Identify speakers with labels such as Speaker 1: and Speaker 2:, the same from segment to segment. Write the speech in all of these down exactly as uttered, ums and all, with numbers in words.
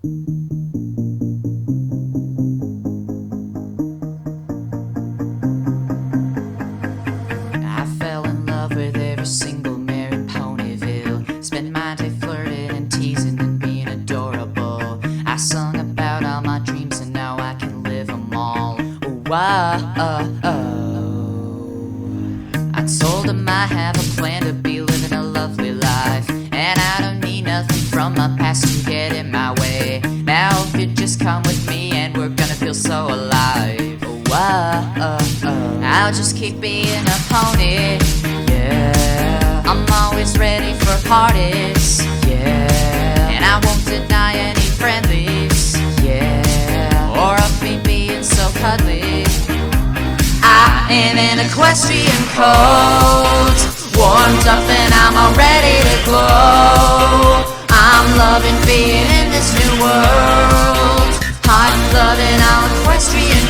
Speaker 1: I fell in love with every single mare in Ponyville. Spent my day flirting and teasing and being adorable. I sung about all my dreams and now I can live them all. Whoa, I told him I have a plan to be living a lovely life, and I don't need nothing from my past to get in my way. Now if you just come with me and we're gonna feel so alive. Whoa, I'll just keep being a pony, yeah. I'm always ready for parties, yeah. And I won't deny any friendlies, yeah. Or of me being so cuddly. I am an equestrian coat, warmed up and I'm all ready to glow. I'm loving being in this new world. I'm loving all equestrian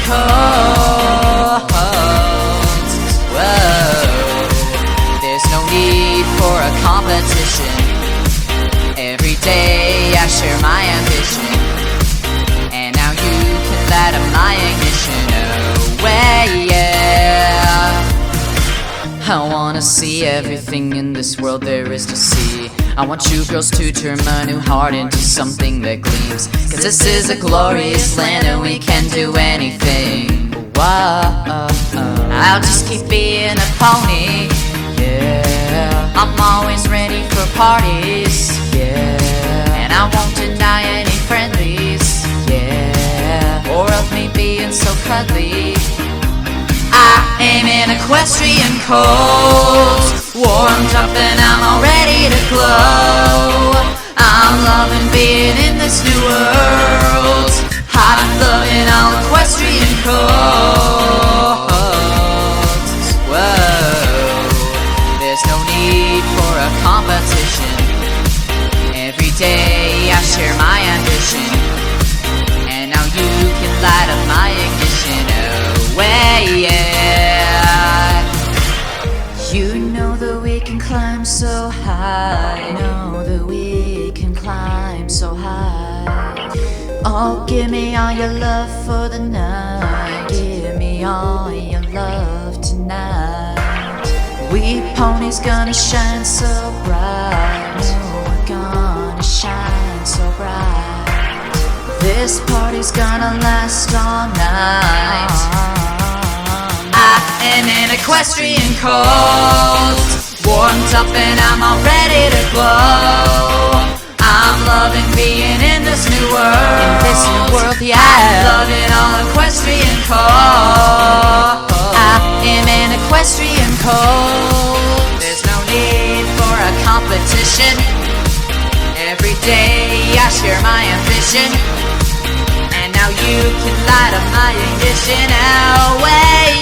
Speaker 1: coats. Whoa, there's no need for a competition. Every day I share my ambition, and now you can light up my ignition. Oh, way, yeah. I wanna see everything in this world there is to see. I want you girls to turn my new heart into something that gleams. Cause this is a glorious land and we can do anything. Whoa, I'll just keep being a pony, yeah. I'm always ready for parties, yeah. And I won't deny any friendlies, yeah. Or of me being so cuddly. I am an equestrian coat, warmed up and I'm all ready to glow. I'm loving being in this new world. I'm loving all equestrian coats. Whoa, there's no need for a competition. Every day I share my ambition, and now you can light up my ignition. Oh, way, yeah. You know that we can climb so high. Know that we can climb so high. Oh, give me all your love for the night. Give me all your love tonight. We ponies gonna shine so bright. No, we're gonna shine so bright. This party's gonna last all night. I am an equestrian coat, warmed up and I'm all ready to glow. I'm loving being in this new world. In this new world, yeah. I'm loving all equestrian coats. I am an equestrian coat. There's no need for a competition. Every day I share my ambition, and now you can light up my ignition. Away.